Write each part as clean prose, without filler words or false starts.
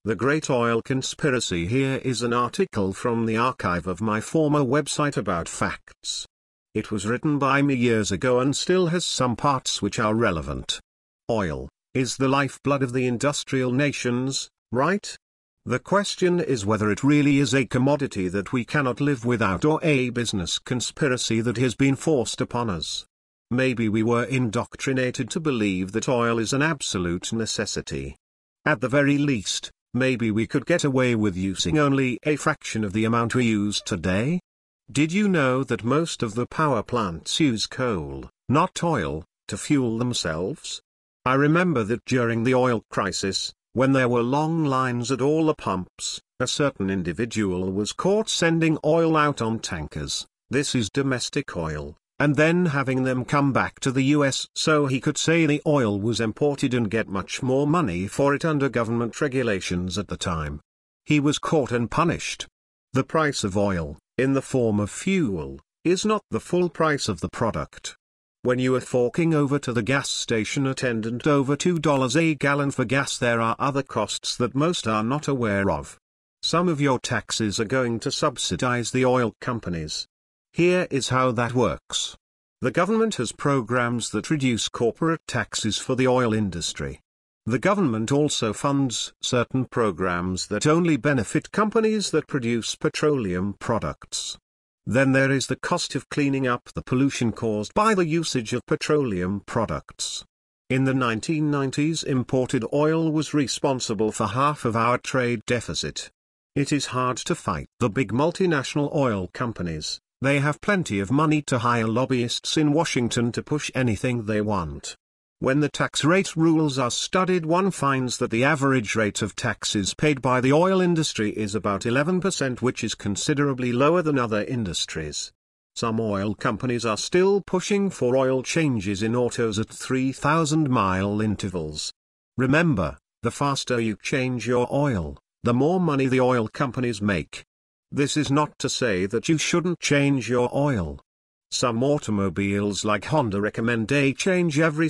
The Great Oil Conspiracy. Here is an article from the archive of my former website about facts. It was written by me years ago and still has some parts which are relevant. Oil is the lifeblood of the industrial nations, right? The question is whether it really is a commodity that we cannot live without, or a business conspiracy that has been forced upon us. Maybe we were indoctrinated to believe that oil is an absolute necessity. At the very least, maybe we could get away with using only a fraction of the amount we use today. Did you know that most of the power plants use coal, not oil, to fuel themselves? I remember that during the oil crisis, when there were long lines at all the pumps, a certain individual was caught sending oil out on tankers, this is domestic oil, and then having them come back to the US so he could say the oil was imported and get much more money for it under government regulations at the time. He was caught and punished. The price of oil, in the form of fuel, is not the full price of the product. When you are forking over to the gas station attendant over $2 a gallon for gas, there are other costs that most are not aware of. Some of your taxes are going to subsidize the oil companies. Here is how that works. The government has programs that reduce corporate taxes for the oil industry. The government also funds certain programs that only benefit companies that produce petroleum products. Then there is the cost of cleaning up the pollution caused by the usage of petroleum products. In the 1990s, imported oil was responsible for half of our trade deficit. It is hard to fight the big multinational oil companies. They have plenty of money to hire lobbyists in Washington to push anything they want. When the tax rate rules are studied, one finds that the average rate of taxes paid by the oil industry is about 11%, which is considerably lower than other industries. Some oil companies are still pushing for oil changes in autos at 3,000-mile intervals. Remember, the faster you change your oil, the more money the oil companies make. This is not to say that you shouldn't change your oil. Some automobiles like Honda recommend a change every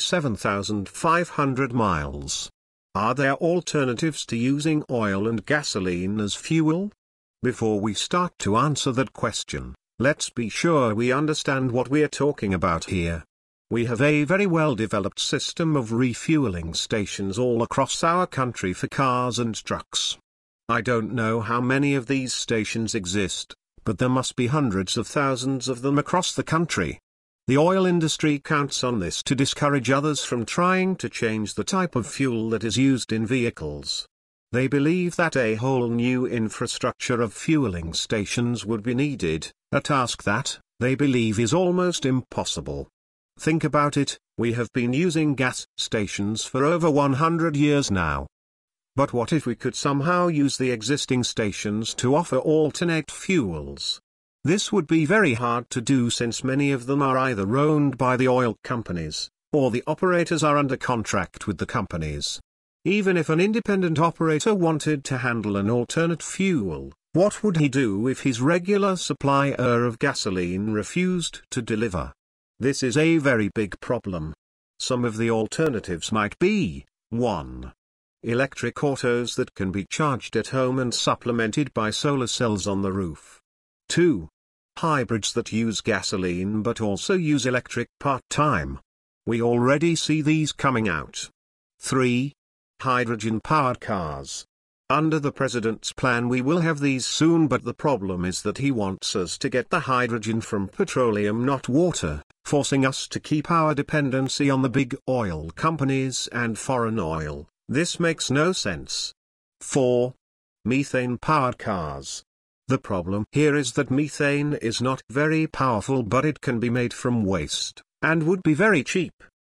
7,500 miles. Are there alternatives to using oil and gasoline as fuel? Before we start to answer that question, let's be sure we understand what we are talking about here. We have a very well-developed system of refueling stations all across our country for cars and trucks. I don't know how many of these stations exist, but there must be hundreds of thousands of them across the country. The oil industry counts on this to discourage others from trying to change the type of fuel that is used in vehicles. They believe that a whole new infrastructure of fueling stations would be needed, a task that, they believe, is almost impossible. Think about it, we have been using gas stations for over 100 years now. But what if we could somehow use the existing stations to offer alternate fuels? This would be very hard to do since many of them are either owned by the oil companies, or the operators are under contract with the companies. Even if an independent operator wanted to handle an alternate fuel, what would he do if his regular supplier of gasoline refused to deliver? This is a very big problem. Some of the alternatives might be, 1. Electric autos that can be charged at home and supplemented by solar cells on the roof. 2. Hybrids that use gasoline but also use electric part-time. We already see these coming out. 3. Hydrogen-powered cars. Under the president's plan we will have these soon, but the problem is that he wants us to get the hydrogen from petroleum, not water, forcing us to keep our dependency on the big oil companies and foreign oil. This makes no sense. 4. Methane-powered cars. The problem here is that methane is not very powerful, but it can be made from waste, and would be very cheap.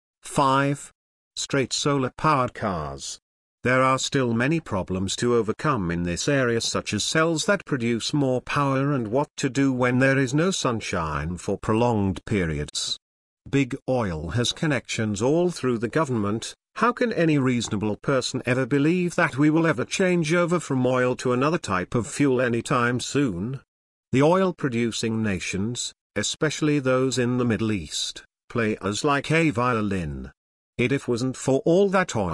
5. Straight solar-powered cars. There are still many problems to overcome in this area, such as cells that produce more power and what to do when there is no sunshine for prolonged periods. Big oil has connections all through the government. How can any reasonable person ever believe that we will ever change over from oil to another type of fuel anytime soon? The oil-producing nations, especially those in the Middle East, play us like a violin. If it wasn't for all that oil,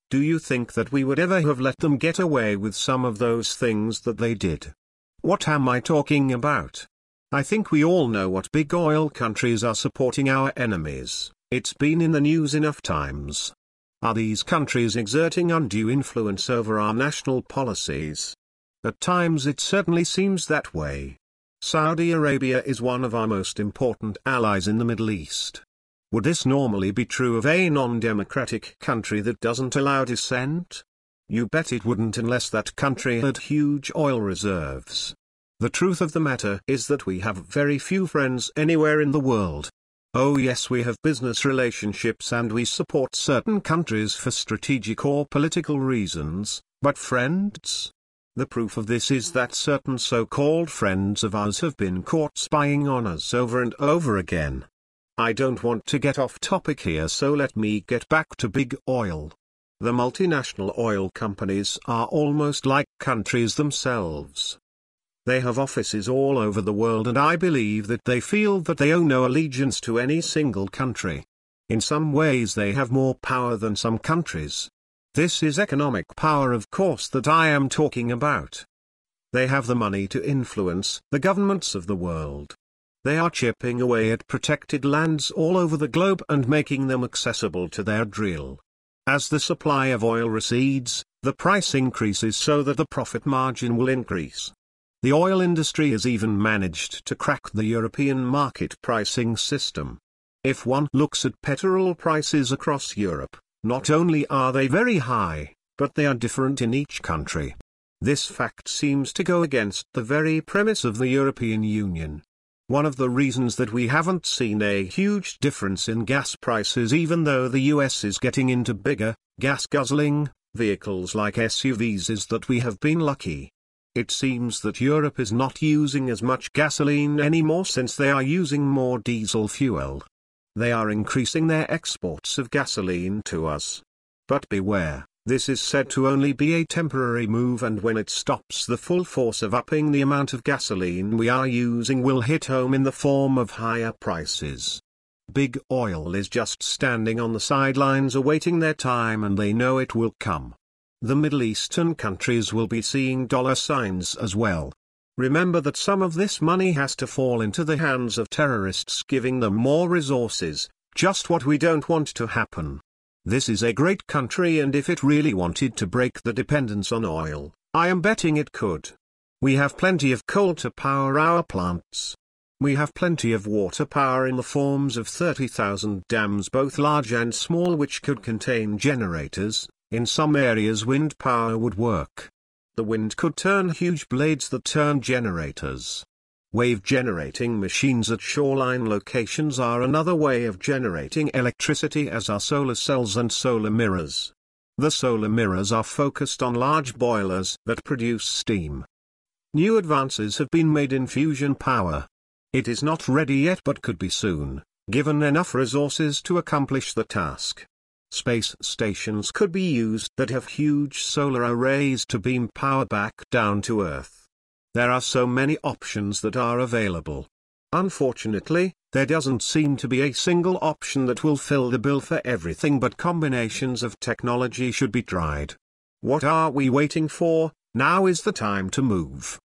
Do you think that we would ever have let them get away with some of those things that they did? What am I talking about? I think we all know what big oil countries are supporting our enemies. It's been in the news enough times. Are these countries exerting undue influence over our national policies? At times it certainly seems that way. Saudi Arabia is one of our most important allies in the Middle East. Would this normally be true of a non-democratic country that doesn't allow dissent? You bet it wouldn't unless that country had huge oil reserves. The truth of the matter is that we have very few friends anywhere in the world. Oh yes, we have business relationships and we support certain countries for strategic or political reasons, but friends? The proof of this is that certain so-called friends of ours have been caught spying on us over and over again. I don't want to get off topic here, so let me get back to big oil. The multinational oil companies are almost like countries themselves. They have offices all over the world and I believe that they feel that they owe no allegiance to any single country. In some ways they have more power than some countries. This is economic power, of course, that I am talking about. They have the money to influence the governments of the world. They are chipping away at protected lands all over the globe and making them accessible to their drill. As the supply of oil recedes, the price increases so that the profit margin will increase. The oil industry has even managed to crack the European market pricing system. If one looks at petrol prices across Europe, not only are they very high, but they are different in each country. This fact seems to go against the very premise of the European Union. One of the reasons that we haven't seen a huge difference in gas prices even though the US is getting into bigger, gas-guzzling vehicles like SUVs is that we have been lucky. It seems that Europe is not using as much gasoline anymore since they are using more diesel fuel. They are increasing their exports of gasoline to us. But beware, this is said to only be a temporary move, and when it stops, the full force of upping the amount of gasoline we are using will hit home in the form of higher prices. Big oil is just standing on the sidelines awaiting their time, and they know it will come. The Middle Eastern countries will be seeing dollar signs as well. Remember that some of this money has to fall into the hands of terrorists, giving them more resources, just what we don't want to happen. This is a great country, and if it really wanted to break the dependence on oil, I am betting it could. We have plenty of coal to power our plants. We have plenty of water power in the forms of 30,000 dams, both large and small, which could contain generators. In some areas wind power would work. The wind could turn huge blades that turn generators. Wave generating machines at shoreline locations are another way of generating electricity, as are solar cells and solar mirrors. The solar mirrors are focused on large boilers that produce steam. New advances have been made in fusion power. It is not ready yet but could be soon, given enough resources to accomplish the task. Space stations could be used that have huge solar arrays to beam power back down to Earth. There are so many options that are available. Unfortunately, there doesn't seem to be a single option that will fill the bill for everything, but combinations of technology should be tried. What are we waiting for? Now is the time to move.